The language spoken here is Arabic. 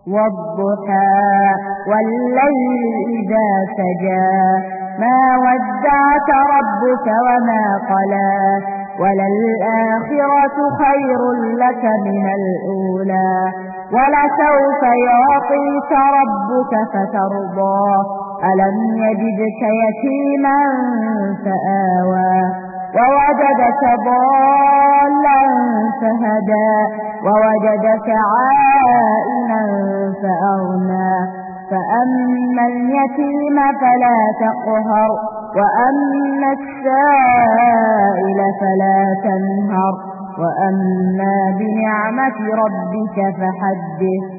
والضحى والليل إذا سجى ما ودعك ربك وما قلى وللآخرة خير لك من الأولى ولسوف يعطيك ربك فترضى ألم يجدك يتيما فآوى ووجدك ضالا فهدى ووجدك عائلا فأغنى فأما اليتيم فلا تقهر وأما السائل فلا تنهر وأما بنعمة ربك فحدث